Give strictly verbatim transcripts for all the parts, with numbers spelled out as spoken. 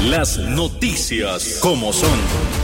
Las noticias como son.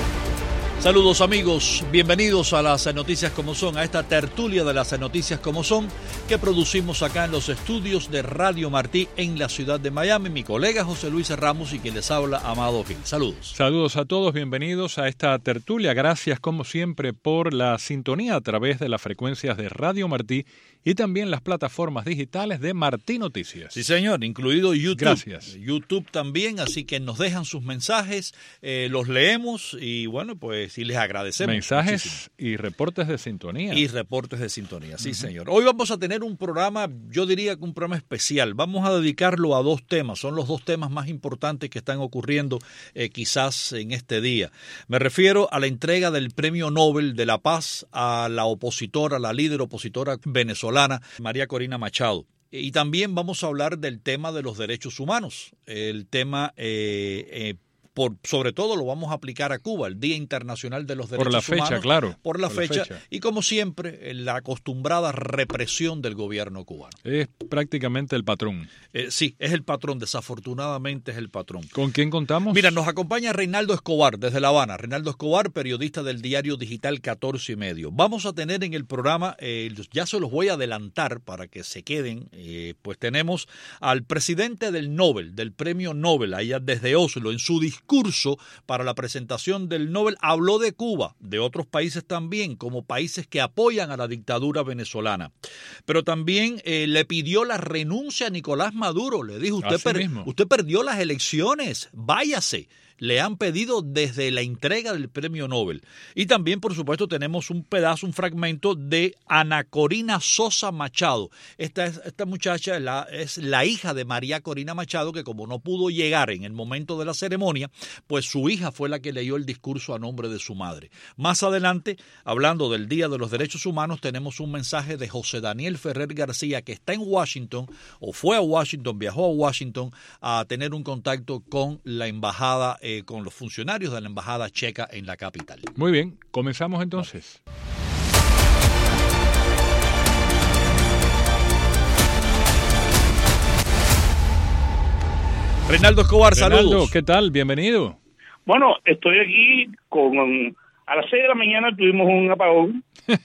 Saludos amigos, bienvenidos a las noticias como son, a esta tertulia de las noticias como son que producimos acá en los estudios de Radio Martí en la ciudad de Miami. Mi colega José Luis Ramos y quien les habla, Amado Gil. Saludos. Saludos a todos, bienvenidos a esta tertulia. Gracias como siempre por la sintonía a través de las frecuencias de Radio Martí y también las plataformas digitales de Martí Noticias. Sí, señor, incluido YouTube. Gracias. YouTube también, así que nos dejan sus mensajes, eh, los leemos y bueno, pues y les agradecemos. Mensajes muchísimo. Y reportes de sintonía. Y reportes de sintonía, sí, uh-huh. señor. Hoy vamos a tener un programa, yo diría que un programa especial. Vamos a dedicarlo a dos temas, son los dos temas más importantes que están ocurriendo eh, quizás en este día. Me refiero a la entrega del Premio Nobel de la Paz a la opositora, la líder opositora venezolana, María Corina Machado. Y también vamos a hablar del tema de los derechos humanos, el tema, eh, eh, por, sobre todo lo vamos a aplicar a Cuba, el Día Internacional de los Derechos Humanos. Por la fecha, humanos, claro. Por la, por fecha, la fecha. Y como siempre, la acostumbrada represión del gobierno cubano. Es prácticamente el patrón. Eh, sí, es el patrón, desafortunadamente es el patrón. ¿Con quién contamos? Mira, nos acompaña Reinaldo Escobar desde La Habana. Reinaldo Escobar, periodista del diario digital catorce y medio. Vamos a tener en el programa, eh, ya se los voy a adelantar para que se queden, eh, pues tenemos al presidente del Nobel, del Premio Nobel, allá desde Oslo, en su discurso para la presentación del Nobel, habló de Cuba, de otros países también, como países que apoyan a la dictadura venezolana. Pero también eh, le pidió la renuncia a Nicolás Maduro. Le dijo, usted, per- usted perdió las elecciones, váyase. Le han pedido desde la entrega del Premio Nobel. Y también, por supuesto, tenemos un pedazo, un fragmento de Ana Corina Sosa Machado. Esta, esta muchacha es la, es la hija de María Corina Machado, que como no pudo llegar en el momento de la ceremonia, pues su hija fue la que leyó el discurso a nombre de su madre. Más adelante, hablando del Día de los Derechos Humanos, tenemos un mensaje de José Daniel Ferrer García, que está en Washington, o fue a Washington, viajó a Washington a tener un contacto con la embajada eh, con los funcionarios de la embajada checa en la capital. Muy bien, comenzamos entonces. Reinaldo Escobar, Reinaldo, saludos. ¿qué tal? Bienvenido. Bueno, estoy aquí con... A las seis de la mañana tuvimos un apagón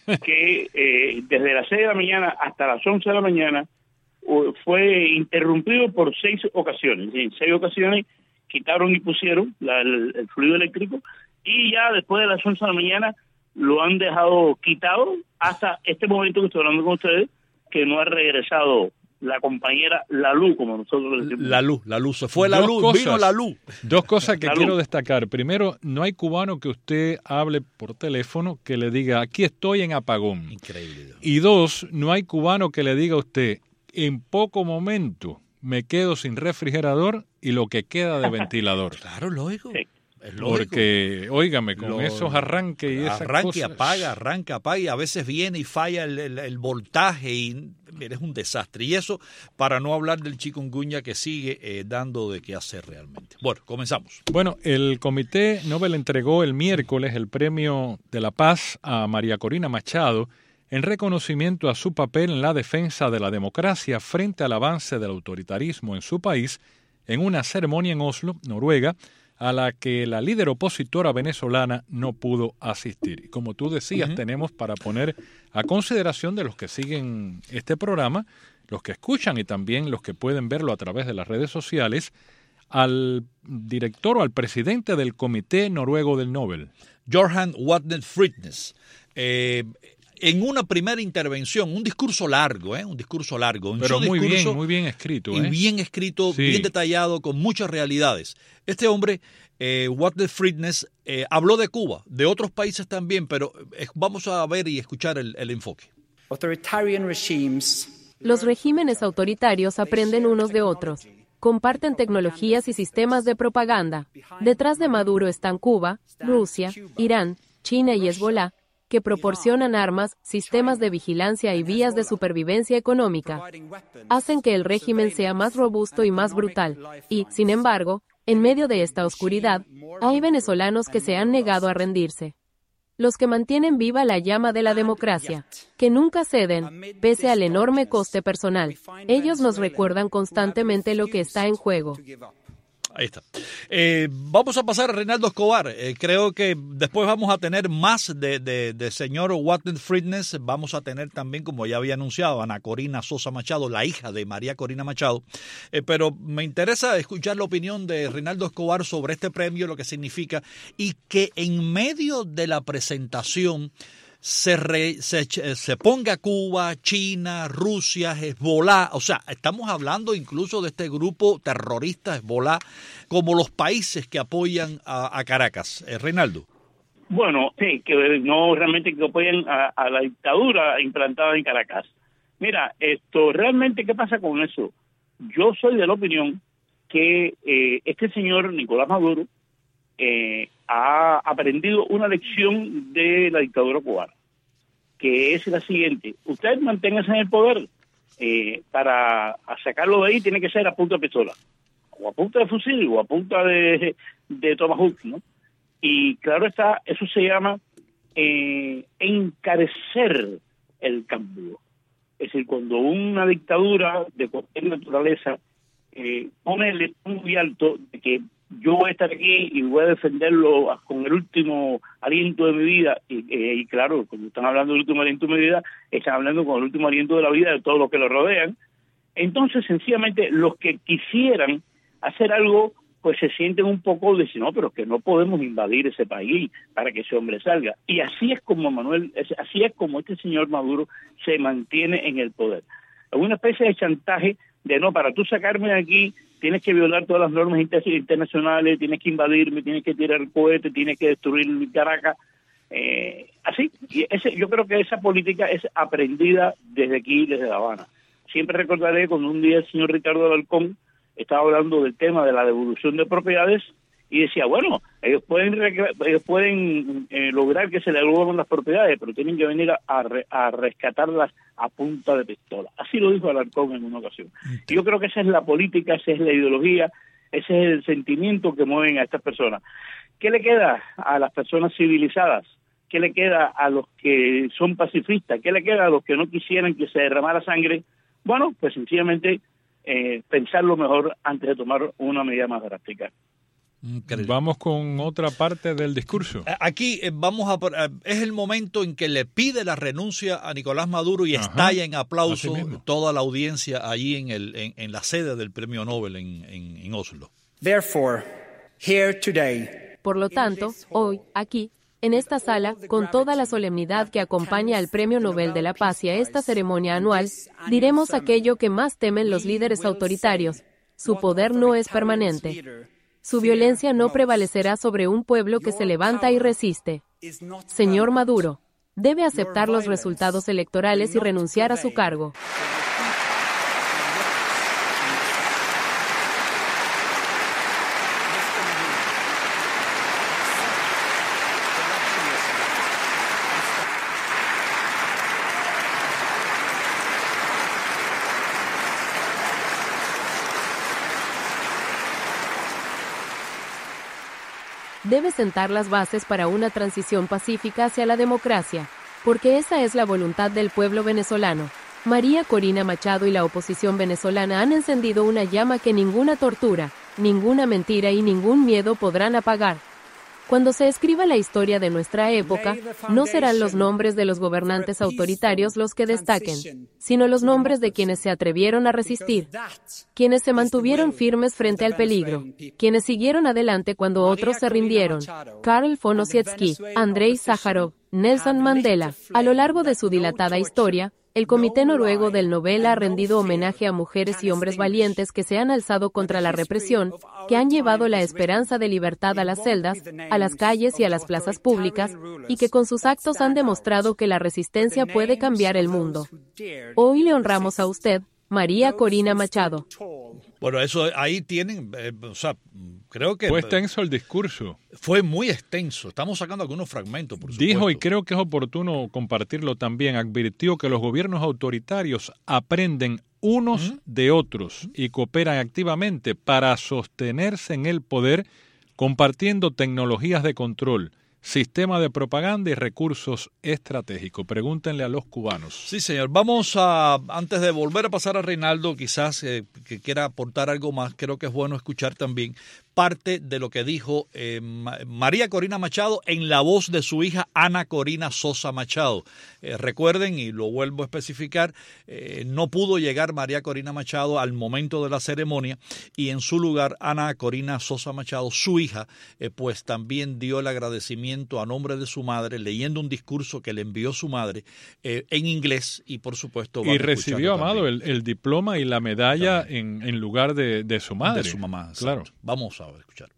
que eh, desde las seis de la mañana hasta las once de la mañana uh, fue interrumpido por seis ocasiones. En seis ocasiones quitaron y pusieron la, el, el fluido eléctrico y ya después de las once de la mañana lo han dejado quitado hasta este momento que estoy hablando con ustedes, que no ha regresado la compañera La Luz, como nosotros decimos. La luz, la luz, se fue la Dos luz, cosas, vino la luz. Dos cosas que La quiero luz. destacar. Primero, no hay cubano que usted hable por teléfono que le diga, aquí estoy en apagón. Increíble. Y dos, no hay cubano que le diga a usted, en poco momento me quedo sin refrigerador y lo que queda de ventilador. Claro, lógico. Sí. Es lógico. Porque, óigame, con Lo, esos arranques y esas arranque cosas. y apaga, arranca, apaga, y a veces viene y falla el, el, el voltaje y mira, es un desastre. Y eso para no hablar del chikungunya que sigue eh, dando de qué hacer realmente. Bueno, comenzamos. Bueno, el Comité Nobel entregó el miércoles el Premio de la Paz a María Corina Machado en reconocimiento a su papel en la defensa de la democracia frente al avance del autoritarismo en su país en una ceremonia en Oslo, Noruega, a la que la líder opositora venezolana no pudo asistir. Y como tú decías, uh-huh. tenemos para poner a consideración de los que siguen este programa, los que escuchan y también los que pueden verlo a través de las redes sociales, al director o al presidente del Comité Noruego del Nobel. Johan Wadnet Fridnes. Eh, en una primera intervención, un discurso largo, ¿eh? un discurso largo. En Pero muy discurso, bien, muy bien escrito. Y ¿eh? bien escrito, sí. bien detallado, con muchas realidades. Este hombre, eh, Wadnet Fridnes, eh, habló de Cuba, de otros países también, pero eh, vamos a ver y escuchar el, el enfoque. Los regímenes autoritarios aprenden unos de otros. Comparten tecnologías y sistemas de propaganda. Detrás de Maduro están Cuba, Rusia, Irán, China y Hezbolá, que proporcionan armas, sistemas de vigilancia y vías de supervivencia económica. Hacen que el régimen sea más robusto y más brutal. Y, sin embargo, en medio de esta oscuridad, hay venezolanos que se han negado a rendirse. Los que mantienen viva la llama de la democracia, que nunca ceden, pese al enorme coste personal. Ellos nos recuerdan constantemente lo que está en juego. Ahí está. Eh, vamos a pasar a Reinaldo Escobar. Eh, creo que después vamos a tener más de, de, de señor Walter Fitness. Vamos a tener también, como ya había anunciado, Ana Corina Sosa Machado, la hija de María Corina Machado. Eh, pero me interesa escuchar la opinión de Reinaldo Escobar sobre este premio, lo que significa, y que en medio de la presentación Se, re, se, se ponga Cuba, China, Rusia, Hezbollah, o sea, estamos hablando incluso de este grupo terrorista Hezbollah como los países que apoyan a, a Caracas. Eh, Reinaldo. Bueno, sí, que no realmente que apoyan a, a la dictadura implantada en Caracas. Mira, esto realmente, ¿qué pasa con eso? Yo soy de la opinión que eh, este señor Nicolás Maduro eh, ha aprendido una lección de la dictadura cubana, que es la siguiente: usted manténgase en el poder, eh, para sacarlo de ahí tiene que ser a punta de pistola, o a punta de fusil, o a punta de, de tomahawk, ¿no? Y claro está, eso se llama eh, encarecer el cambio. Es decir, cuando una dictadura de cualquier naturaleza eh, pone el listón muy alto de que yo voy a estar aquí y voy a defenderlo con el último aliento de mi vida, y, eh, y claro, cuando están hablando del último aliento de mi vida, están hablando con el último aliento de la vida de todos los que lo rodean. Entonces, sencillamente, los que quisieran hacer algo, pues se sienten un poco de decir, no, pero que no podemos invadir ese país para que ese hombre salga. Y así es como Manuel, así es como este señor Maduro se mantiene en el poder. Es una especie de chantaje de, no, para tú sacarme de aquí, tienes que violar todas las normas internacionales, tienes que invadirme, tienes que tirar el cohete, tienes que destruir Caracas. Eh, así, y ese, yo creo que esa política es aprendida desde aquí, desde La Habana. Siempre recordaré cuando un día el señor Ricardo Alarcón estaba hablando del tema de la devolución de propiedades y decía, bueno, ellos pueden ellos pueden eh, lograr que se le devuelvan las propiedades, pero tienen que venir a, a, re, a rescatarlas a punta de pistola. Así lo dijo Alarcón en una ocasión. Y yo creo que esa es la política, esa es la ideología, ese es el sentimiento que mueven a estas personas. ¿Qué le queda a las personas civilizadas? ¿Qué le queda a los que son pacifistas? ¿Qué le queda a los que no quisieran que se derramara sangre? Bueno, pues sencillamente eh, pensarlo mejor antes de tomar una medida más drástica. Increíble. Vamos con otra parte del discurso. Aquí eh, vamos a es el momento en que le pide la renuncia a Nicolás Maduro y Ajá. estalla en aplauso toda la audiencia allí en el en, en la sede del Premio Nobel en, en, en Oslo. Therefore, here today, por lo tanto, hoy, aquí, en esta sala, con toda la solemnidad que acompaña al Premio Nobel de la Paz y a esta ceremonia anual, diremos aquello que más temen los líderes autoritarios: su poder no es permanente. Su violencia no prevalecerá sobre un pueblo que se levanta y resiste. Señor Maduro, debe aceptar los resultados electorales y renunciar a su cargo. Debe sentar las bases para una transición pacífica hacia la democracia, porque esa es la voluntad del pueblo venezolano. María Corina Machado y la oposición venezolana han encendido una llama que ninguna tortura, ninguna mentira y ningún miedo podrán apagar. Cuando se escriba la historia de nuestra época, no serán los nombres de los gobernantes autoritarios los que destaquen, sino los nombres de quienes se atrevieron a resistir, quienes se mantuvieron firmes frente al peligro, quienes siguieron adelante cuando otros se rindieron. Karl von Ossietzky, Andrei Sájarov, Nelson Mandela. A lo largo de su dilatada historia, el Comité Noruego del Nobel ha rendido homenaje a mujeres y hombres valientes que se han alzado contra la represión, que han llevado la esperanza de libertad a las celdas, a las calles y a las plazas públicas, y que con sus actos han demostrado que la resistencia puede cambiar el mundo. Hoy le honramos a usted, María Corina Machado. Bueno, eso ahí tienen, eh, o sea, creo que... Fue extenso el discurso. Fue muy extenso. Estamos sacando algunos fragmentos, por supuesto. Dijo, y creo que es oportuno compartirlo también, advirtió que los gobiernos autoritarios aprenden unos ¿Mm? de otros y cooperan activamente para sostenerse en el poder, compartiendo tecnologías de control, sistema de propaganda y recursos estratégicos. Pregúntenle a los cubanos. Sí, señor. Vamos a, antes de volver a pasar a Reinaldo, quizás eh, que quiera aportar algo más, creo que es bueno escuchar también parte de lo que dijo eh, María Corina Machado en la voz de su hija Ana Corina Sosa Machado. Eh, recuerden, y lo vuelvo a especificar, eh, no pudo llegar María Corina Machado al momento de la ceremonia y en su lugar Ana Corina Sosa Machado, su hija, eh, pues también dio el agradecimiento a nombre de su madre, leyendo un discurso que le envió su madre eh, en inglés y por supuesto... Y recibió, Amado, el, el diploma y la medalla en, en lugar de, de su madre. De su mamá, claro. Exacto. Vamos a escuchar.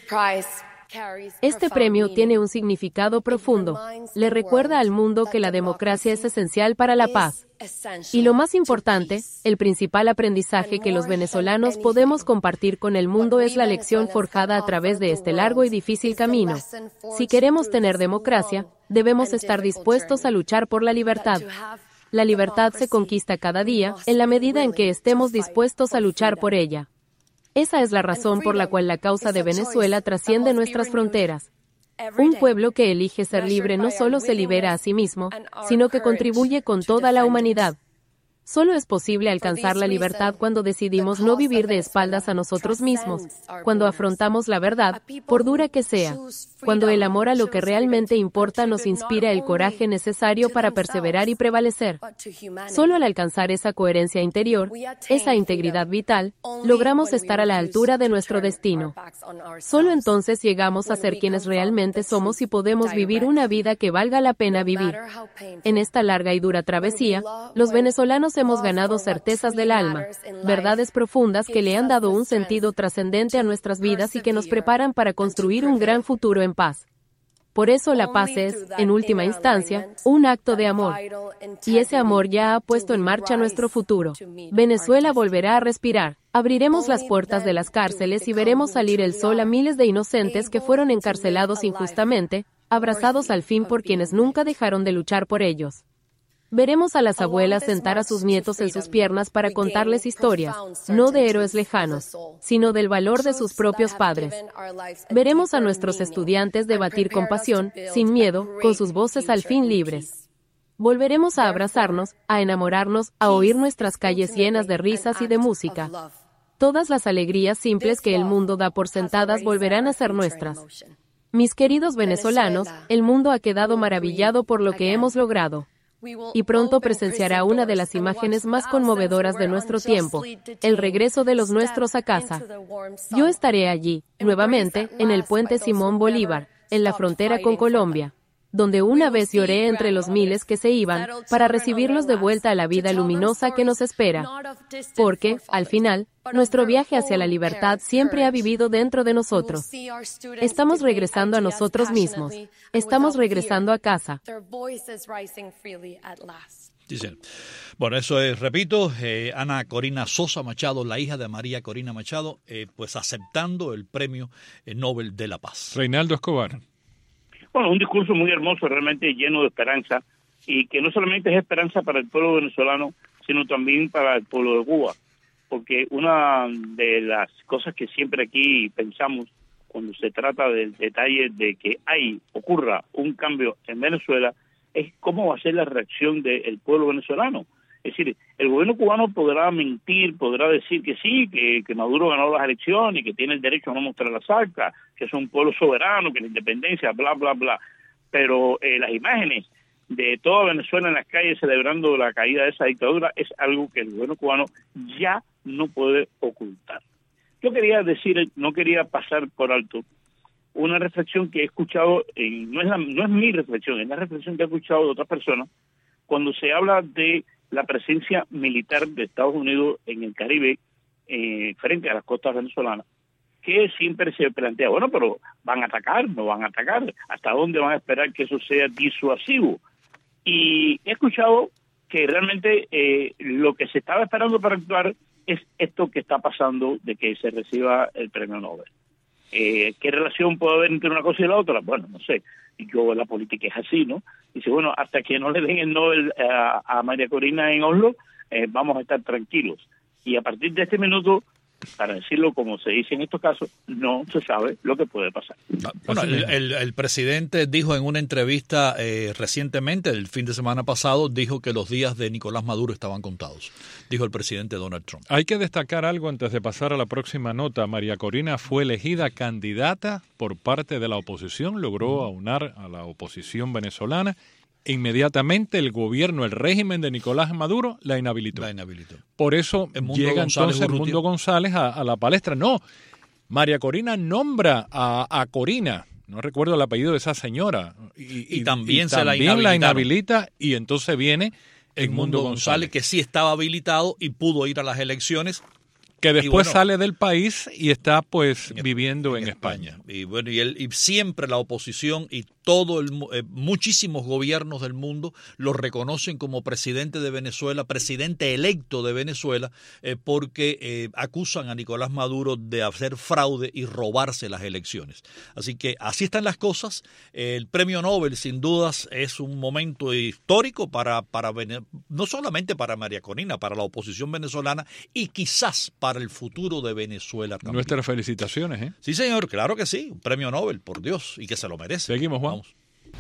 Este premio tiene un significado profundo. Le recuerda al mundo que la democracia es esencial para la paz. Y lo más importante, el principal aprendizaje que los venezolanos podemos compartir con el mundo es la lección forjada a través de este largo y difícil camino. Si queremos tener democracia, debemos estar dispuestos a luchar por la libertad. La libertad se conquista cada día, en la medida en que estemos dispuestos a luchar por ella. Esa es la razón por la cual la causa de Venezuela trasciende nuestras fronteras. Un pueblo que elige ser libre no solo se libera a sí mismo, sino que contribuye con toda la humanidad. Solo es posible alcanzar la libertad cuando decidimos no vivir de espaldas a nosotros mismos, cuando afrontamos la verdad, por dura que sea, cuando el amor a lo que realmente importa nos inspira el coraje necesario para perseverar y prevalecer. Solo al alcanzar esa coherencia interior, esa integridad vital, logramos estar a la altura de nuestro destino. Solo entonces llegamos a ser quienes realmente somos y podemos vivir una vida que valga la pena vivir. En esta larga y dura travesía, los venezolanos hemos ganado certezas del alma, verdades profundas que le han dado un sentido trascendente a nuestras vidas y que nos preparan para construir un gran futuro en paz. Por eso la paz es, en última instancia, un acto de amor. Y ese amor ya ha puesto en marcha nuestro futuro. Venezuela volverá a respirar. Abriremos las puertas de las cárceles y veremos salir el sol a miles de inocentes que fueron encarcelados injustamente, abrazados al fin por quienes nunca dejaron de luchar por ellos. Veremos a las abuelas sentar a sus nietos en sus piernas para contarles historias, no de héroes lejanos, sino del valor de sus propios padres. Veremos a nuestros estudiantes debatir con pasión, sin miedo, con sus voces al fin libres. Volveremos a abrazarnos, a enamorarnos, a oír nuestras calles llenas de risas y de música. Todas las alegrías simples que el mundo da por sentadas volverán a ser nuestras. Mis queridos venezolanos, el mundo ha quedado maravillado por lo que hemos logrado. Y pronto presenciará una de las imágenes más conmovedoras de nuestro tiempo, el regreso de los nuestros a casa. Yo estaré allí, nuevamente, en el puente Simón Bolívar, en la frontera con Colombia, donde una vez lloré entre los miles que se iban, para recibirlos de vuelta a la vida luminosa que nos espera. Porque, al final, nuestro viaje hacia la libertad siempre ha vivido dentro de nosotros. Estamos regresando a nosotros mismos. Estamos regresando a casa. Dicen. Bueno, eso es, repito, eh, Ana Corina Sosa Machado, la hija de María Corina Machado, eh, pues aceptando el premio eh, Nobel de la Paz. Reinaldo Escobar. Bueno, un discurso muy hermoso, realmente lleno de esperanza, y que no solamente es esperanza para el pueblo venezolano, sino también para el pueblo de Cuba, porque una de las cosas que siempre aquí pensamos cuando se trata del detalle de que hay, ocurra un cambio en Venezuela, es cómo va a ser la reacción del pueblo venezolano. Es decir, el gobierno cubano podrá mentir, podrá decir que sí, que, que Maduro ganó las elecciones y que tiene el derecho a no mostrar las actas, que es un pueblo soberano, que la independencia, bla, bla, bla. Pero eh, las imágenes de toda Venezuela en las calles celebrando la caída de esa dictadura es algo que el gobierno cubano ya no puede ocultar. Yo quería decir, no quería pasar por alto una reflexión que he escuchado, eh, no es la, no es mi reflexión, es la reflexión que he escuchado de otras personas, cuando se habla de la presencia militar de Estados Unidos en el Caribe eh, frente a las costas venezolanas, que siempre se plantea, bueno, pero ¿van a atacar? ¿No van a atacar? ¿Hasta dónde van a esperar que eso sea disuasivo? Y he escuchado que realmente eh, lo que se estaba esperando para actuar es esto que está pasando de que se reciba el premio Nobel. Eh, ¿Qué relación puede haber entre una cosa y la otra? Bueno, no sé. Yo, la política es así, ¿no? Dice, bueno, hasta que no le den el Nobel a, a María Corina en Oslo, eh, vamos a estar tranquilos. Y a partir de este minuto, para decirlo como se dice en estos casos, no se sabe lo que puede pasar. Bueno, el, el, el presidente dijo en una entrevista eh, recientemente, el fin de semana pasado, dijo que los días de Nicolás Maduro estaban contados, dijo el presidente Donald Trump. Hay que destacar algo antes de pasar a la próxima nota. María Corina fue elegida candidata por parte de la oposición, logró aunar a la oposición venezolana. Inmediatamente el gobierno, el régimen de Nicolás Maduro la inhabilitó. La inhabilitó. Por eso llega González entonces Urrutia. Mundo González a, a la palestra. No, María Corina nombra a, a Corina, no recuerdo el apellido de esa señora. Y, y también y se también la la inhabilita y entonces viene Edmundo González, que sí estaba habilitado y pudo ir a las elecciones. Que después bueno, sale del país y está pues en, viviendo en, en España. España. Y bueno, y, él, y siempre la oposición y todo el eh, muchísimos gobiernos del mundo lo reconocen como presidente de Venezuela, presidente electo de Venezuela, eh, porque eh, acusan a Nicolás Maduro de hacer fraude y robarse las elecciones. Así que así están las cosas. El premio Nobel, sin dudas, es un momento histórico para, para no solamente para María Corina, para la oposición venezolana y quizás para el futuro de Venezuela también. Nuestras felicitaciones, ¿eh? Sí, señor, claro que sí. Un premio Nobel, por Dios, y que se lo merece. Seguimos, Juan. Vamos.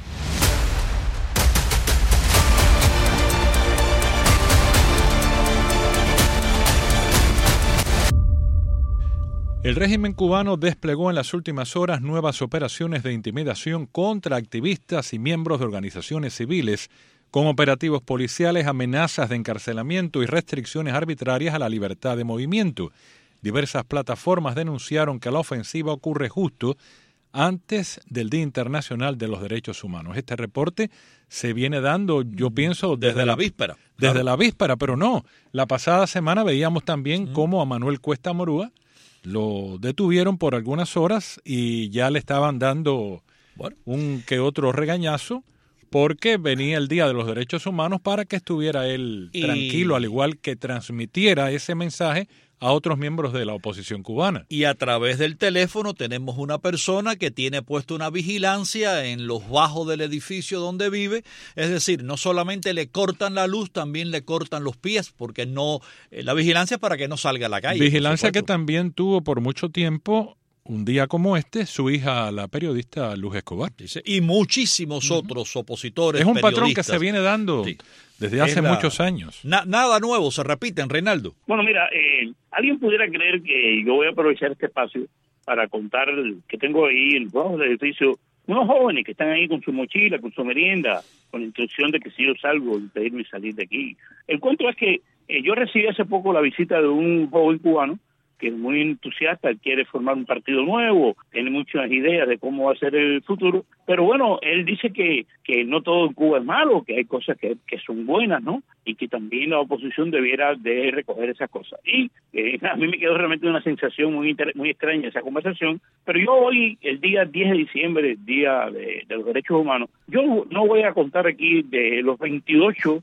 El régimen cubano desplegó en las últimas horas nuevas operaciones de intimidación contra activistas y miembros de organizaciones civiles, con operativos policiales, amenazas de encarcelamiento y restricciones arbitrarias a la libertad de movimiento. Diversas plataformas denunciaron que la ofensiva ocurre justo antes del Día Internacional de los Derechos Humanos. Este reporte se viene dando, yo pienso, desde, desde la, la víspera. Desde claro. la víspera, pero no. La pasada semana veíamos también mm. cómo a Manuel Cuesta Morúa lo detuvieron por algunas horas y ya le estaban dando bueno. un que otro regañazo, porque venía el Día de los Derechos Humanos para que estuviera él y... tranquilo, al igual que transmitiera ese mensaje a otros miembros de la oposición cubana. Y a través del teléfono tenemos una persona que tiene puesto una vigilancia en los bajos del edificio donde vive, es decir, no solamente le cortan la luz, también le cortan los pies, porque no, la vigilancia es para que no salga a la calle. Vigilancia que también tuvo por mucho tiempo, un día como este, su hija, la periodista Luz Escobar. Y muchísimos uh-huh. otros opositores. Es un periodistas. patrón que se viene dando sí. desde hace la... muchos años. Na- nada nuevo, se repiten, Reinaldo. Bueno, mira, eh, alguien pudiera creer que yo voy a aprovechar este espacio para contar que tengo ahí en bajo del edificio unos jóvenes que están ahí con su mochila, con su merienda, con la instrucción de que si yo salgo, impedirme salir de aquí. El cuento es que eh, yo recibí hace poco la visita de un joven cubano que es muy entusiasta, quiere formar un partido nuevo, tiene muchas ideas de cómo va a ser el futuro, pero bueno, él dice que, que no todo en Cuba es malo, que hay cosas que, que son buenas, ¿no? Y que también la oposición debiera de recoger esas cosas. Y eh, a mí me quedó realmente una sensación muy inter- muy extraña esa conversación, pero yo hoy, el día diez de diciembre, Día de, de los Derechos Humanos, yo no voy a contar aquí de los veintiocho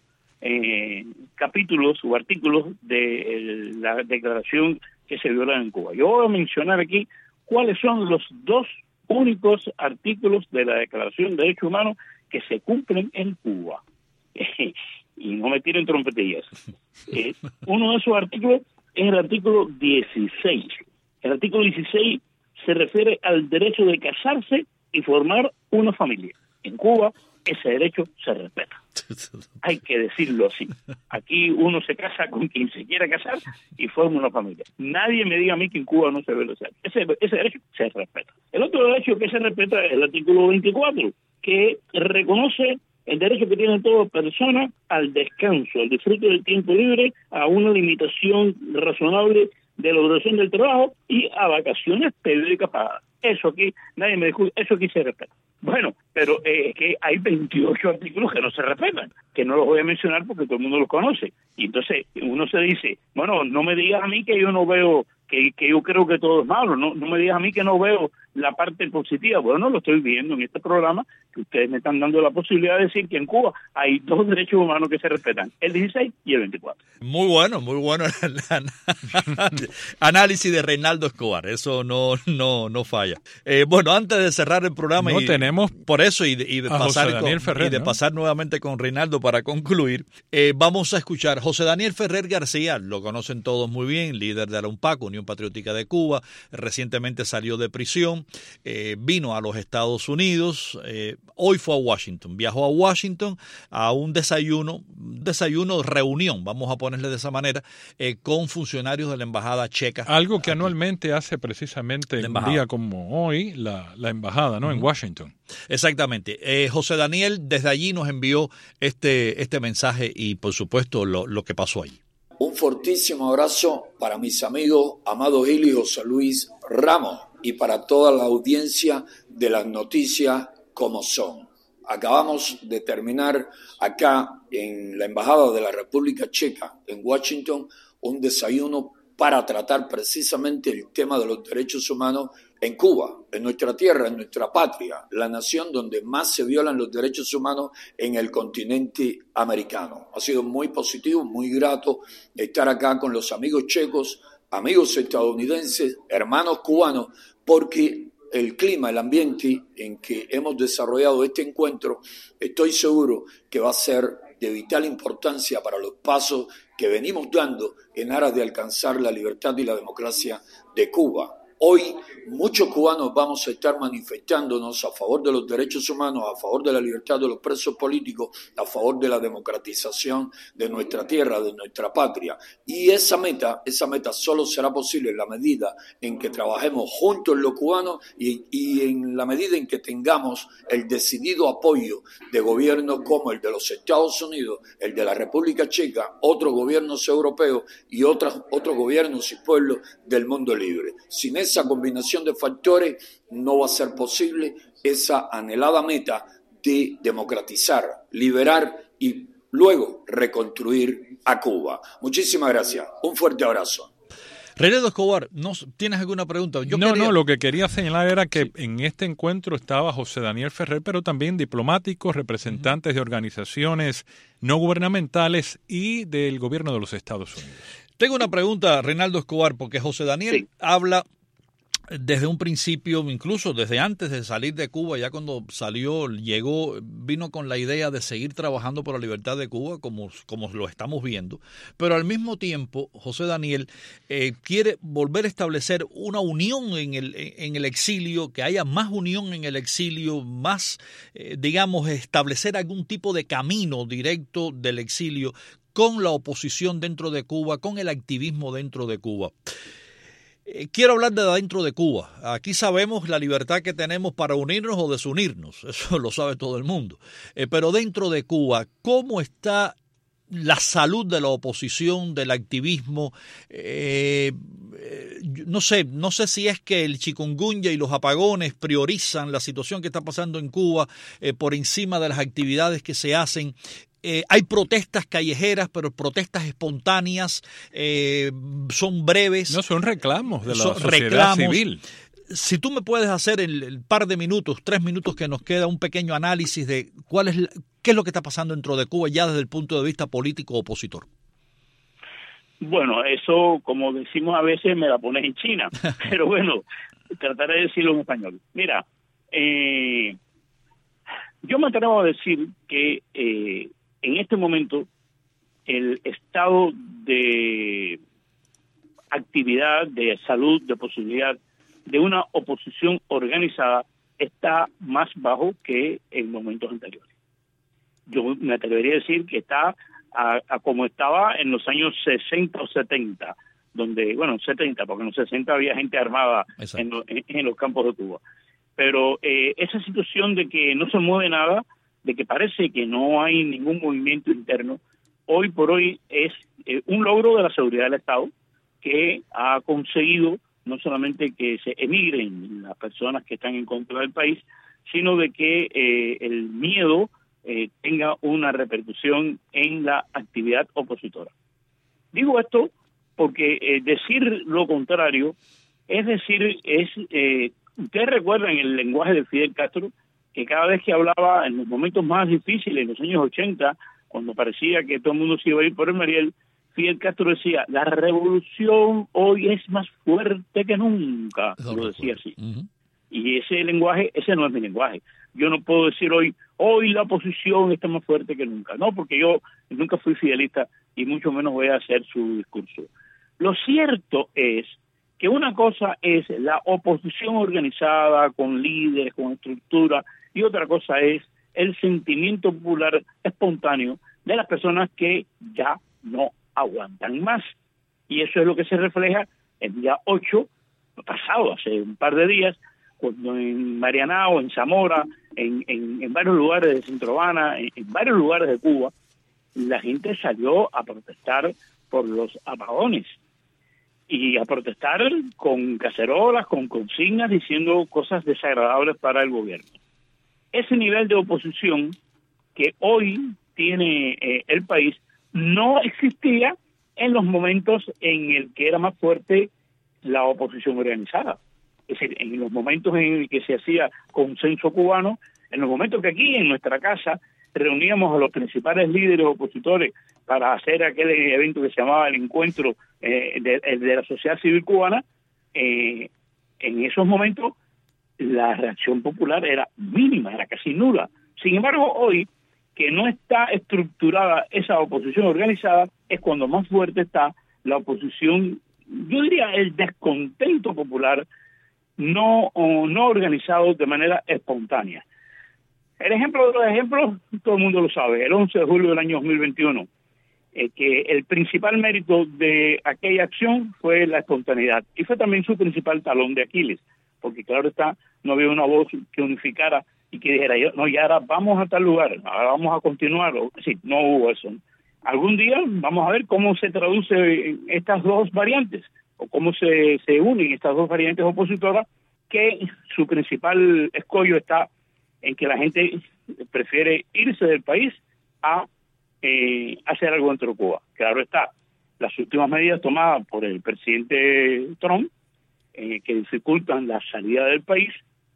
eh, capítulos o artículos de eh, la declaración que se violan en Cuba. Yo voy a mencionar aquí cuáles son los dos únicos artículos de la Declaración de Derechos Humanos que se cumplen en Cuba. Y no me tiren trompetillas. Eh, uno de esos artículos es el artículo dieciséis. El artículo dieciséis se refiere al derecho de casarse y formar una familia. En Cuba, ese derecho se respeta. Hay que decirlo así. Aquí uno se casa con quien se quiera casar y forma una familia. Nadie me diga a mí que en Cuba no se ve lo que ese, ese derecho se respeta. El otro derecho que se respeta es el artículo veinticuatro, que reconoce el derecho que tiene toda persona al descanso, al disfrute del tiempo libre, a una limitación razonable de la duración del trabajo y a vacaciones periódicas pagadas. Eso aquí, nadie me discute, eso aquí se respeta. Bueno, pero es eh, que hay veintiocho artículos que no se respetan, que no los voy a mencionar porque todo el mundo los conoce. Y entonces uno se dice, bueno, no me digas a mí que yo no veo, que, que yo creo que todo es malo, no, no me digas a mí que no veo la parte positiva. Bueno, lo estoy viendo en este programa, que ustedes me están dando la posibilidad de decir que en Cuba hay dos derechos humanos que se respetan, el dieciséis y el veinticuatro. Muy bueno, muy bueno el análisis de Reinaldo Escobar, eso no, no, no falla. Eh, bueno, antes de cerrar el programa, no y tenemos por eso y de, y de pasar con, Ferrer, y de ¿no? pasar nuevamente con Reinaldo para concluir, eh, vamos a escuchar José Daniel Ferrer García, lo conocen todos muy bien, líder de la UNPAC, Unión Unión Patriótica de Cuba, recientemente salió de prisión, eh, vino a los Estados Unidos, eh, hoy fue a Washington, viajó a Washington a un desayuno, desayuno, reunión, vamos a ponerle de esa manera, eh, con funcionarios de la Embajada Checa. Algo que aquí. anualmente hace precisamente en un día como hoy la, la Embajada, ¿no? Uh-huh. En Washington. Exactamente. Eh, José Daniel desde allí nos envió este, este mensaje y por supuesto lo, lo que pasó allí. Un fortísimo abrazo para mis amigos Amado Gil y José Luis Ramos y para toda la audiencia de las noticias como son. Acabamos de terminar acá en la Embajada de la República Checa en Washington un desayuno para tratar precisamente el tema de los derechos humanos en Cuba, en nuestra tierra, en nuestra patria, la nación donde más se violan los derechos humanos en el continente americano. Ha sido muy positivo, muy grato estar acá con los amigos checos, amigos estadounidenses, hermanos cubanos, porque el clima, el ambiente en que hemos desarrollado este encuentro, estoy seguro que va a ser de vital importancia para los pasos que venimos dando en aras de alcanzar la libertad y la democracia de Cuba. Hoy muchos cubanos vamos a estar manifestándonos a favor de los derechos humanos, a favor de la libertad de los presos políticos, a favor de la democratización de nuestra tierra, de nuestra patria. Y esa meta, esa meta solo será posible en la medida en que trabajemos juntos los cubanos y, y en la medida en que tengamos el decidido apoyo de gobiernos como el de los Estados Unidos, el de la República Checa, otros gobiernos europeos y otros, otros gobiernos y pueblos del mundo libre. Sin esa esa combinación de factores no va a ser posible esa anhelada meta de democratizar, liberar y luego reconstruir a Cuba. Muchísimas gracias. Un fuerte abrazo. Reinaldo Escobar, ¿no, ¿tienes alguna pregunta? Yo no, quería... no, lo que quería señalar era que sí. En este encuentro estaba José Daniel Ferrer, pero también diplomáticos, representantes uh-huh. de organizaciones no gubernamentales y del gobierno de los Estados Unidos. Tengo una pregunta, Reinaldo Escobar, porque José Daniel sí. habla desde un principio, incluso desde antes de salir de Cuba, ya cuando salió, llegó, vino con la idea de seguir trabajando por la libertad de Cuba, como, como lo estamos viendo, pero al mismo tiempo, José Daniel eh, quiere volver a establecer una unión en el, en el exilio, que haya más unión en el exilio, más, eh, digamos, establecer algún tipo de camino directo del exilio con la oposición dentro de Cuba, con el activismo dentro de Cuba. Quiero hablar de dentro de Cuba. Aquí sabemos la libertad que tenemos para unirnos o desunirnos. Eso lo sabe todo el mundo. Eh, pero dentro de Cuba, ¿cómo está la salud de la oposición, del activismo? Eh, eh, no sé, no sé si es que el chikungunya y los apagones priorizan la situación que está pasando en Cuba eh, por encima de las actividades que se hacen. Eh, hay protestas callejeras, pero protestas espontáneas, eh, son breves. No, son reclamos de la son sociedad reclamos. civil. Si tú me puedes hacer el, el par de minutos, tres minutos que nos queda, un pequeño análisis de cuál es, qué es lo que está pasando dentro de Cuba ya desde el punto de vista político opositor. Bueno, eso, como decimos a veces, me la pones en China, pero bueno, trataré de decirlo en español. Mira, eh, yo me atrevo a decir que eh, en este momento el estado de actividad, de salud, de posibilidad de una oposición organizada está más bajo que en momentos anteriores. Yo me atrevería a decir que está a, a como estaba en los años sesenta o setenta, donde, bueno, setenta, porque en los sesenta había gente armada en, lo, en, en los campos de Cuba. Pero eh, esa situación de que no se mueve nada, de que parece que no hay ningún movimiento interno, hoy por hoy es eh, un logro de la seguridad del Estado que ha conseguido no solamente que se emigren las personas que están en contra del país, sino de que eh, el miedo eh, tenga una repercusión en la actividad opositora. Digo esto porque eh, decir lo contrario es decir, es eh, ustedes recuerdan el lenguaje de Fidel Castro, que cada vez que hablaba en los momentos más difíciles, en los años ochenta, cuando parecía que todo el mundo se iba a ir por el Mariel, Fidel Castro decía, la revolución hoy es más fuerte que nunca, no lo decía así. Uh-huh. Y ese lenguaje, ese no es mi lenguaje. Yo no puedo decir hoy, hoy la oposición está más fuerte que nunca. No, porque yo nunca fui fidelista y mucho menos voy a hacer su discurso. Lo cierto es que una cosa es la oposición organizada, con líderes, con estructura, y otra cosa es el sentimiento popular espontáneo de las personas que ya no aguantan más. Y eso es lo que se refleja el día ocho, pasado, hace un par de días, cuando en Marianao, en Zamora, en, en, en varios lugares de Centro Habana, en, en varios lugares de Cuba, la gente salió a protestar por los apagones y a protestar con cacerolas, con consignas, diciendo cosas desagradables para el gobierno. Ese nivel de oposición que hoy tiene eh, el país no existía en los momentos en el que era más fuerte la oposición organizada. Es decir, en los momentos en el que se hacía consenso cubano, en los momentos que aquí en nuestra casa reuníamos a los principales líderes opositores para hacer aquel evento que se llamaba el encuentro eh, de, de la sociedad civil cubana, eh, en esos momentos la reacción popular era mínima, era casi nula. Sin embargo, hoy, que no está estructurada esa oposición organizada, es cuando más fuerte está la oposición, yo diría el descontento popular no, o no organizado de manera espontánea. El ejemplo de los ejemplos, todo el mundo lo sabe, el once de julio del año dos mil veintiuno, eh, que el principal mérito de aquella acción fue la espontaneidad, y fue también su principal talón de Aquiles, porque claro está, no había una voz que unificara y que dijera, no, y ahora vamos a tal lugar, ahora vamos a continuar, o, sí, no hubo eso. Algún día vamos a ver cómo se traduce estas dos variantes, o cómo se, se unen estas dos variantes opositoras, que su principal escollo está en que la gente prefiere irse del país a eh, hacer algo dentro de Cuba. Claro está, las últimas medidas tomadas por el presidente Trump, eh, que dificultan la salida del país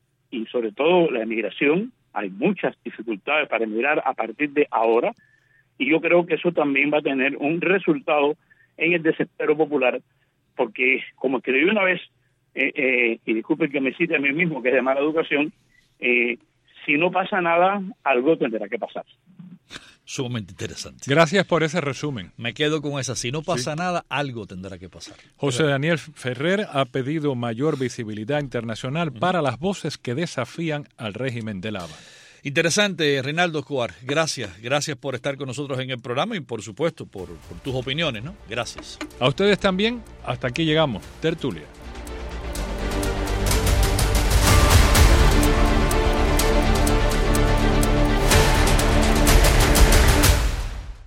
y sobre todo la emigración, hay muchas dificultades para emigrar a partir de ahora, y yo creo que eso también va a tener un resultado en el desespero popular, porque como escribí una vez, eh, eh, y disculpen que me cite a mí mismo, que es de mala educación, eh, si no pasa nada, algo tendrá que pasar. Sumamente interesante. Gracias por ese resumen. Me quedo con esa. Si no pasa sí. nada, algo tendrá que pasar. José Daniel Ferrer ha pedido mayor visibilidad internacional uh-huh. para las voces que desafían al régimen de La Habana. Interesante, Reinaldo Escobar. Gracias. Gracias por estar con nosotros en el programa y, por supuesto, por, por tus opiniones, ¿no? Gracias. A ustedes también. Hasta aquí llegamos. Tertulia.